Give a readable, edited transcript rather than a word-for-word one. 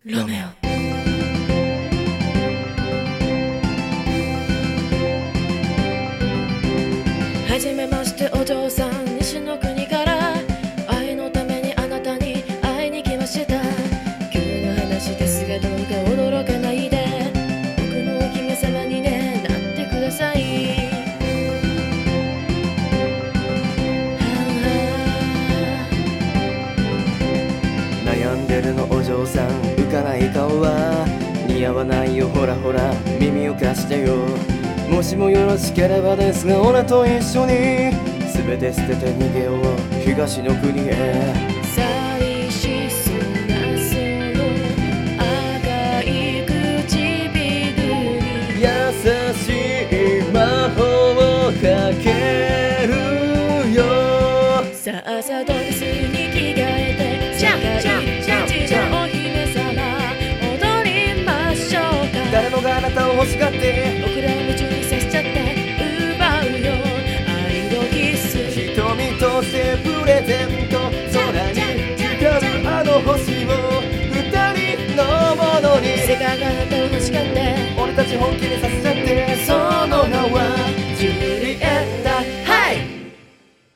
ロメオ。はじめましてお嬢さん、西の国から愛のためにあなたに会いに来ました。急な話ですがどうか驚かないで、僕のお姫様にねなってください。 悩んでるのお嬢さん、浮かない顔は似合わないよ。ほらほら耳を貸してよ。もしもよろしければですが、俺と一緒に全て捨てて逃げよう東の国へ。 寂しそうなその赤い唇に優しい魔法をかけるよ。 さあさあドレスに着替えて世界一のお姫様踊りましょうか。 誰もがあなたを欲しがって僕らを夢中にさせちゃって奪うよ愛のキス。 瞳としてプレゼント、空に光るあの星を二人のものに。 世界があなたを欲しがって俺たち本気にさせちゃ